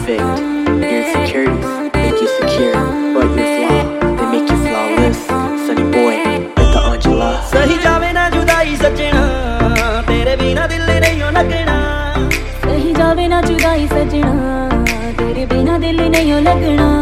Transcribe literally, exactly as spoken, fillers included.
perfect. Your insecurities make you secure, but your flaw, they make you flawless. Sunny boy, with the Angela. सही जावे ना जुदाई सजना, तेरे बिना दिल नहीं हो लगना। सही जावे ना जुदाई सजना, तेरे बिना दिल नहीं हो लगना।